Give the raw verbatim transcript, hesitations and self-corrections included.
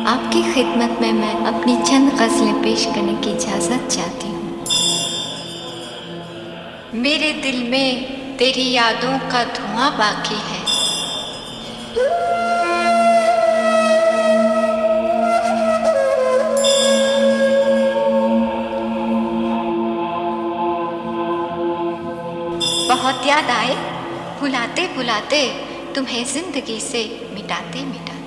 आपकी खिदमत में मैं अपनी चंद गज़लें पेश करने की इजाज़त चाहती हूँ। मेरे दिल में तेरी यादों का धुआं बाकी है। बहुत याद आए भुलाते भुलाते तुम्हें जिंदगी से मिटाते मिटाते।